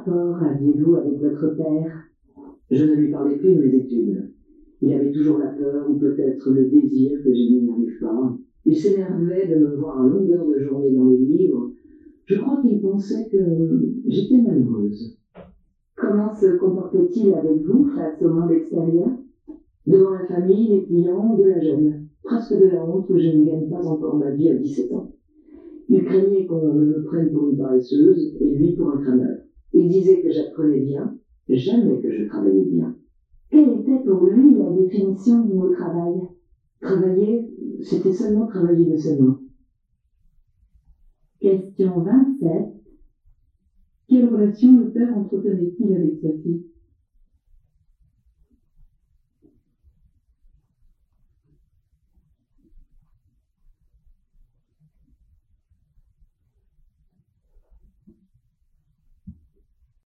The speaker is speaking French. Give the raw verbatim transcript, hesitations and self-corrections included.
rapport aviez-vous avec votre père? Je ne lui parlais plus de mes études. Il avait toujours la peur, ou peut-être le désir que je n'y arrive pas. Il s'énervait de me voir à longueur de journée dans les livres. Je crois qu'il pensait que j'étais malheureuse. Comment se comportait-il avec vous face au monde extérieur? Devant la famille, les clients, de la jeune. Presque de la honte que je ne gagne pas encore ma vie à dix-sept ans. Il craignait qu'on me prenne pour une paresseuse et lui pour un crâneur. Il disait que j'apprenais bien, jamais que je travaillais bien. Quelle était pour lui la définition du mot travail? Travailler, c'était seulement travailler de ses mains. Question vingt-sept. Quelle relation le père entretenait-il avec sa fille?